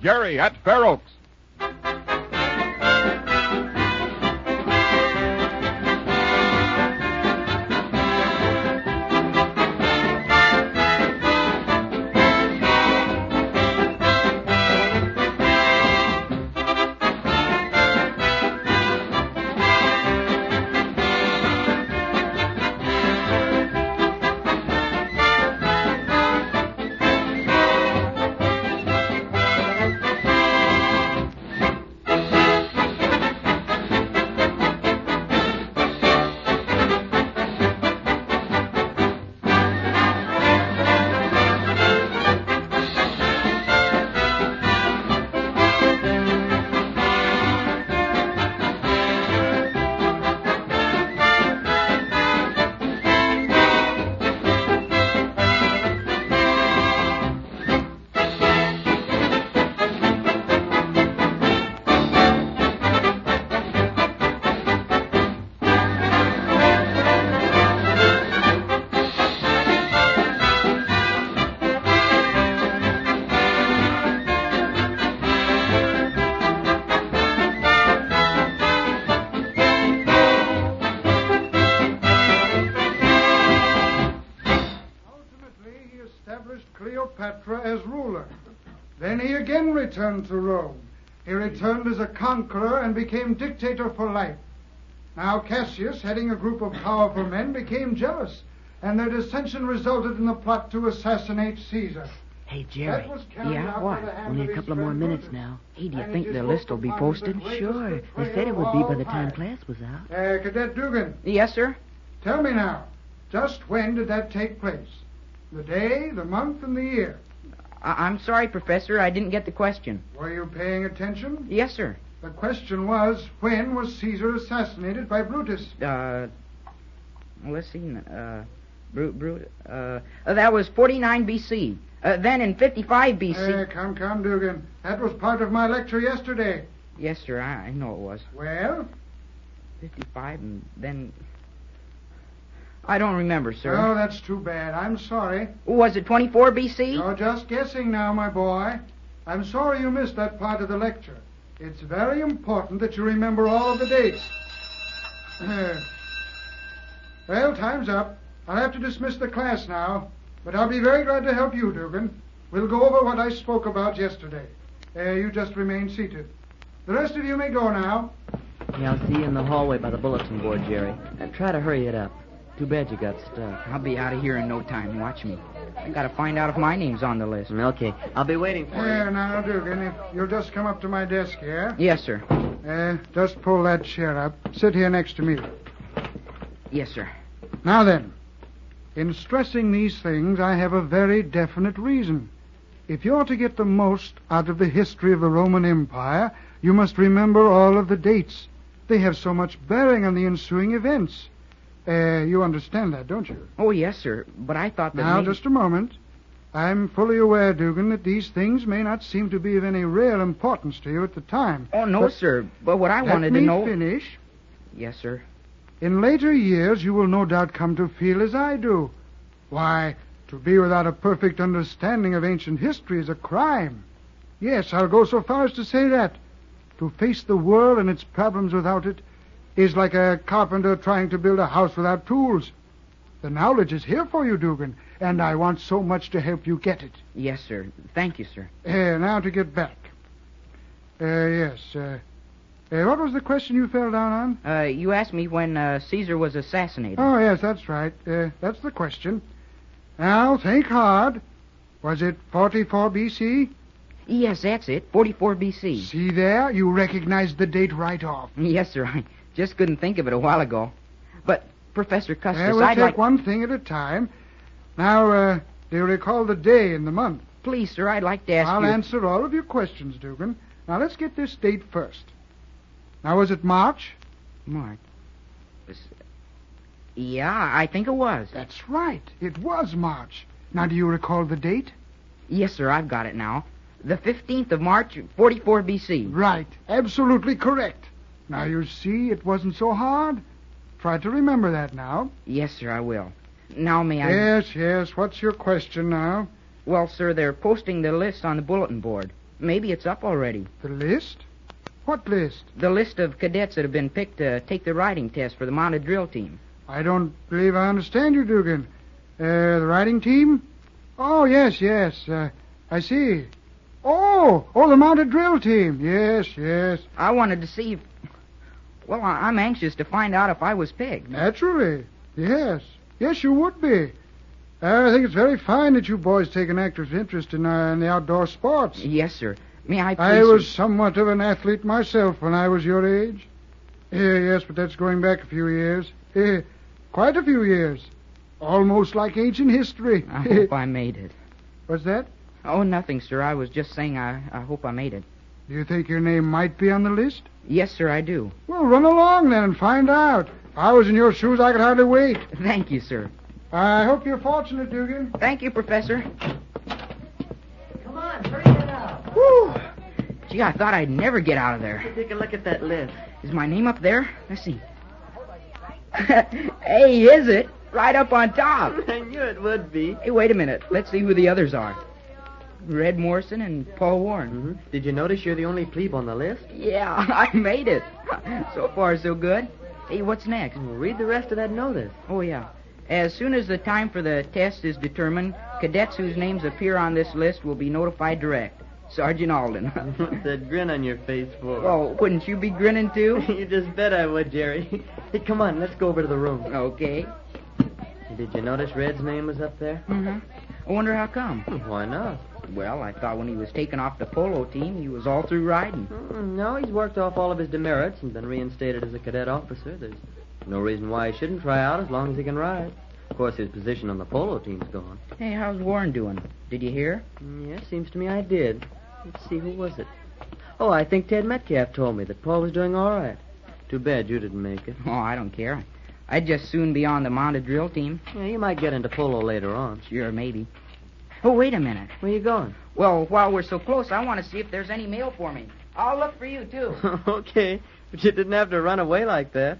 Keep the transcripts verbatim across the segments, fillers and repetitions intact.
Jerry at Fair Oaks. Cleopatra as ruler. Then he again returned to Rome. He returned as a conqueror and became dictator for life. Now Cassius, heading a group of powerful men, became jealous, and their dissension resulted in the plot to assassinate Caesar. Hey, Jerry. Yeah, what? Only a couple of more minutes now. Hey, do you think the list will be posted? Sure. They said it would be by the time class was out. Uh, Cadet Dugan. Yes, sir? Tell me now, just when did that take place? The day, the month, and the year. I- I'm sorry, Professor. I didn't get the question. Were you paying attention? Yes, sir. The question was, when was Caesar assassinated by Brutus? Uh, let's see. Uh, Brut, Brut, uh, that was forty-nine B C. Uh, then in fifty-five B C. Uh, come, come, Dugan. That was part of my lecture yesterday. Yes, sir. I, I know it was. Well? fifty-five and then... I don't remember, sir. Oh, that's too bad. I'm sorry. Was it twenty-four B C? You're just guessing now, my boy. I'm sorry you missed that part of the lecture. It's very important that you remember all of the dates. Well, time's up. I'll have to dismiss the class now, but I'll be very glad to help you, Dugan. We'll go over what I spoke about yesterday. Uh, you just remain seated. The rest of you may go now. Yeah, I'll see you in the hallway by the bulletin board, Jerry. And try to hurry it up. Too bad you got stuck. I'll be out of here in no time. Watch me. I gotta find out if my name's on the list. Okay. I'll be waiting for There, you. now, Dugan, if you'll just come up to my desk here. Yes, sir. Uh, just pull that chair up. Sit here next to me. Yes, sir. Now then, in stressing these things, I have a very definite reason. If you're to get the most out of the history of the Roman Empire, you must remember all of the dates. They have so much bearing on the ensuing events. Uh, you understand that, don't you? Oh, yes, sir. But I thought that... Now, maybe... just a moment. I'm fully aware, Dugan, that these things may not seem to be of any real importance to you at the time. Oh, no, but sir. But what I let wanted me to know... finish. Yes, sir. In later years, you will no doubt come to feel as I do. Why, to be without a perfect understanding of ancient history is a crime. Yes, I'll go so far as to say that. To face the world and its problems without it is like a carpenter trying to build a house without tools. The knowledge is here for you, Dugan, and I want so much to help you get it. Yes, sir. Thank you, sir. Uh, now to get back. Uh, yes, uh, uh, what was the question you fell down on? Uh, you asked me when uh, Caesar was assassinated. Oh, yes, that's right. Uh, that's the question. Now, think hard. Was it forty-four B C? Yes, that's it. forty-four B C. See there? You recognized the date right off. Yes, sir. I just couldn't think of it a while ago. But, Professor Custis, Uh, we'll I'd take like... one thing at a time. Now, uh, do you recall the day and the month? Please, sir, I'd like to ask I'll you... answer all of your questions, Dugan. Now, let's get this date first. Now, was it March? March. Yeah, I think it was. That's right. It was March. Now, do you recall the date? Yes, sir, I've got it now. The fifteenth of March, forty-four B C. Right. Absolutely correct. Now, you see, it wasn't so hard. Try to remember that now. Yes, sir, I will. Now, may I... Yes, yes. What's your question now? Well, sir, they're posting the list on the bulletin board. Maybe it's up already. The list? What list? The list of cadets that have been picked to take the riding test for the mounted drill team. I don't believe I understand you, Dugan. Uh, the riding team? Oh, yes, yes. Uh, I see. Oh, oh, the mounted drill team. Yes, yes. I wanted to see if... Well, I- I'm anxious to find out if I was picked. Naturally. Yes. Yes, you would be. Uh, I think it's very fine that you boys take an active interest in, uh, in the outdoor sports. Yes, sir. May I please... I was somewhat of an athlete myself when I was your age. Yeah, yes, but that's going back a few years. Eh, quite a few years. Almost like ancient history. I hope I made it. What's that? Oh, nothing, sir. I was just saying I, I hope I made it. Do you think your name might be on the list? Yes, sir, I do. Well, run along then and find out. If I was in your shoes, I could hardly wait. Thank you, sir. I hope you're fortunate, Dugan. Thank you, Professor. Come on, hurry it up. Whew. Gee, I thought I'd never get out of there. Take a look at that list. Is my name up there? Let's see. Hey, is it? Right up on top. I knew it would be. Hey, wait a minute. Let's see who the others are. Red Morrison and Paul Warren. Mm-hmm. Did you notice you're the only plebe on the list? Yeah, I made it. So far, so good. Hey, what's next? Well, read the rest of that notice. Oh, yeah. As soon as the time for the test is determined, cadets whose names appear on this list will be notified direct. Sergeant Alden. What's that grin on your face for? Oh, wouldn't you be grinning, too? You just bet I would, Jerry. Hey, come on, let's go over to the room. Okay. Did you notice Red's name was up there? Mm-hmm. I wonder how come. Why not? Well, I thought when he was taken off the polo team, he was all through riding. Mm, no, he's worked off all of his demerits and been reinstated as a cadet officer. There's no reason why he shouldn't try out as long as he can ride. Of course, his position on the polo team's gone. Hey, how's Warren doing? Did you hear? Mm, yeah, seems to me I did. Let's see, who was it? Oh, I think Ted Metcalf told me that Paul was doing all right. Too bad you didn't make it. Oh, I don't care. I'd just soon be on the mounted drill team. Yeah, you might get into polo later on. Sure, maybe. Oh, wait a minute. Where you going? Well, while we're so close, I want to see if there's any mail for me. I'll look for you, too. Okay, but you didn't have to run away like that.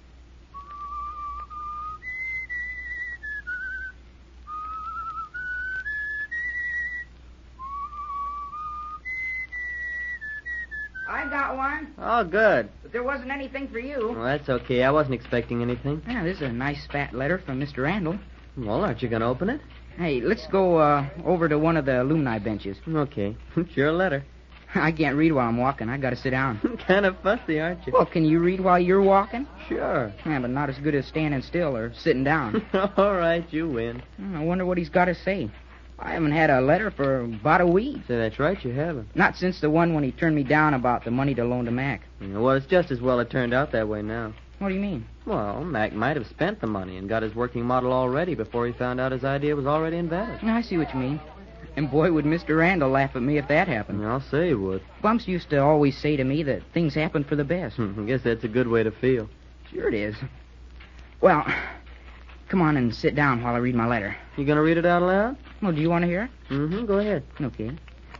I got one, Oh, good. but there wasn't anything for you. Well, that's okay. I wasn't expecting anything. Yeah, this is a nice fat letter from Mister Randall. Well, aren't you going to open it? Hey, let's go uh, over to one of the alumni benches. Okay. It's your letter. I can't read while I'm walking. I got to sit down. Kind of fussy, aren't you? Well, can you read while you're walking? Sure. Yeah, but not as good as standing still or sitting down. All right, you win. I wonder what he's got to say. I haven't had a letter for about a week. So that's right, you haven't. Not since the one when he turned me down about the money to loan to Mac. Yeah, well, it's just as well it turned out that way now. What do you mean? Well, Mac might have spent the money and got his working model all ready before he found out his idea was already invalid. I see what you mean. And boy, would Mister Randall laugh at me if that happened. I'll say he would. Bumps used to always say to me that things happen for the best. I guess that's a good way to feel. Sure it is. Well, come on and sit down while I read my letter. You going to read it out loud? Oh, do you want to hear it? Mm-hmm, go ahead. Okay.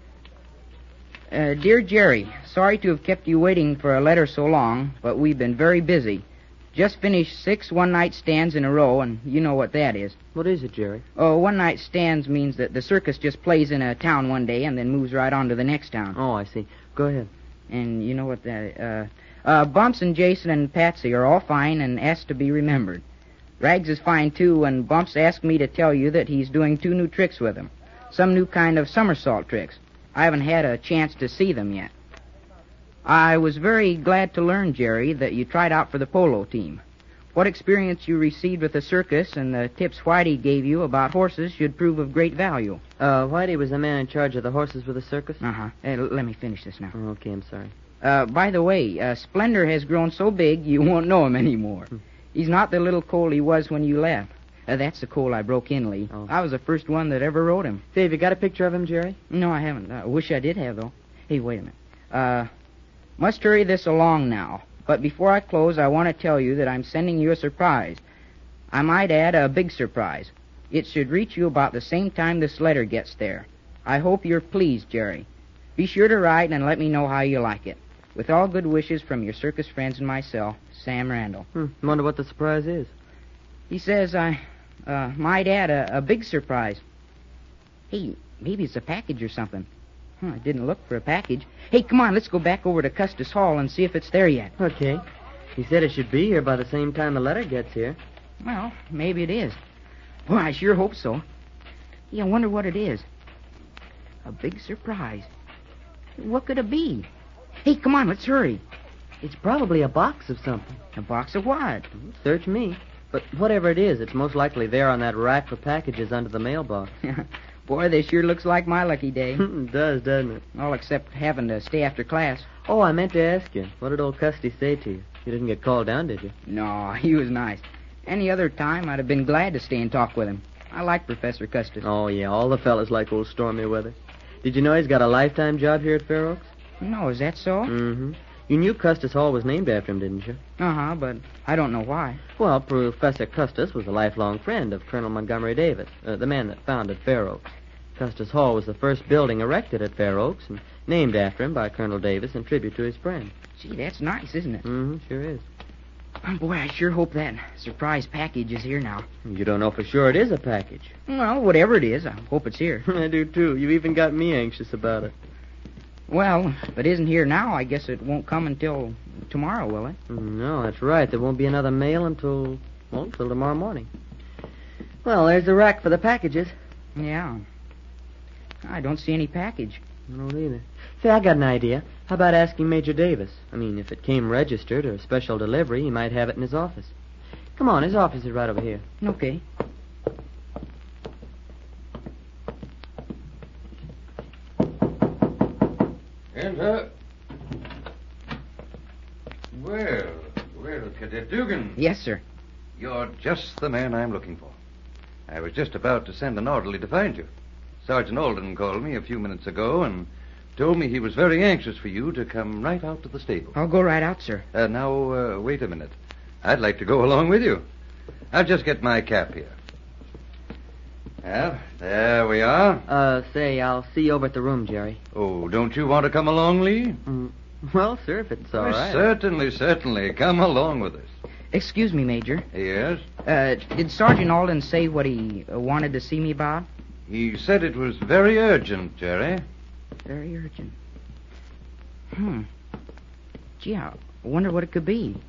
Uh, Dear Jerry, sorry to have kept you waiting for a letter so long, but we've been very busy. Just finished six one-night stands in a row, and you know what that is. What is it, Jerry? Oh, one-night stands means that the circus just plays in a town one day and then moves right on to the next town. Oh, I see. Go ahead. And you know what that... Uh, uh, Bumps and Jason and Patsy are all fine and asked to be remembered. Rags is fine, too, and Bumps asked me to tell you that he's doing two new tricks with him. Some new kind of somersault tricks. I haven't had a chance to see them yet. I was very glad to learn, Jerry, that you tried out for the polo team. What experience you received with the circus and the tips Whitey gave you about horses should prove of great value. Uh, Whitey was the man in charge of the horses with the circus? Uh-huh. Hey, l- let me finish this now. Oh, okay, I'm sorry. Uh, by the way, uh, Splendor has grown so big you won't know him anymore. Hmm. He's not the little Cole he was when you left. Uh, that's the Cole I broke in, Lee. Oh. I was the first one that ever rode him. Say, have you got a picture of him, Jerry? No, I haven't. I wish I did have, though. Hey, wait a minute. Uh, must hurry this along now. But before I close, I want to tell you that I'm sending you a surprise. I might add a big surprise. It should reach you about the same time this letter gets there. I hope you're pleased, Jerry. Be sure to write and let me know how you like it. With all good wishes from your circus friends and myself, Sam Randall. Hmm. Wonder what the surprise is. He says I uh, might add a, a big surprise. Hey, maybe it's a package or something. Huh, I didn't look for a package. Hey, come on, let's go back over to Custis Hall and see if it's there yet. Okay. He said it should be here by the same time the letter gets here. Well, maybe it is. Well, I sure hope so. Yeah, I wonder what it is. A big surprise. What could it be? Hey, come on, let's hurry. It's probably a box of something. A box of what? Search me. But whatever it is, it's most likely there on that rack for packages under the mailbox. Boy, this sure looks like my lucky day. It does, doesn't it? All except having to stay after class. Oh, I meant to ask you. What did old Custy say to you? You didn't get called down, did you? No, he was nice. Any other time, I'd have been glad to stay and talk with him. I like Professor Custis. Oh, yeah, all the fellas like old Stormy Weather. Did you know he's got a lifetime job here at Fair Oaks? No, is that so? Mm-hmm. You knew Custis Hall was named after him, didn't you? Uh-huh, but I don't know why. Well, Professor Custis was a lifelong friend of Colonel Montgomery Davis, uh, the man that founded Fair Oaks. Custis Hall was the first building erected at Fair Oaks and named after him by Colonel Davis in tribute to his friend. Gee, that's nice, isn't it? Mm-hmm, sure is. Oh, boy, I sure hope that surprise package is here now. You don't know for sure it is a package. Well, whatever it is, I hope it's here. I do, too. You even got me anxious about it. Well, if it isn't here now, I guess it won't come until tomorrow, will it? No, that's right. There won't be another mail until, well, until tomorrow morning. Well, there's the rack for the packages. Yeah. I don't see any package. I don't either. Say, I got an idea. How about asking Major Davis? I mean, if it came registered or special delivery, he might have it in his office. Come on, his office is right over here. Okay. Enter. Well, well, Cadet Dugan. Yes, sir. You're just the man I'm looking for. I was just about to send an orderly to find you. Sergeant Alden called me a few minutes ago and told me he was very anxious for you to come right out to the stable. I'll go right out, sir. Uh, now, uh, wait a minute. I'd like to go along with you. I'll just get my cap here. Well, there we are. Uh, say, I'll see you over at the room, Jerry. Oh, don't you want to come along, Lee? Mm. Well, sir, if it's all Why, right. Certainly, certainly. Come along with us. Excuse me, Major. Yes? Uh, did Sergeant Alden say what he uh, wanted to see me about? He said it was very urgent, Jerry. Very urgent. Hmm. Gee, I wonder what it could be.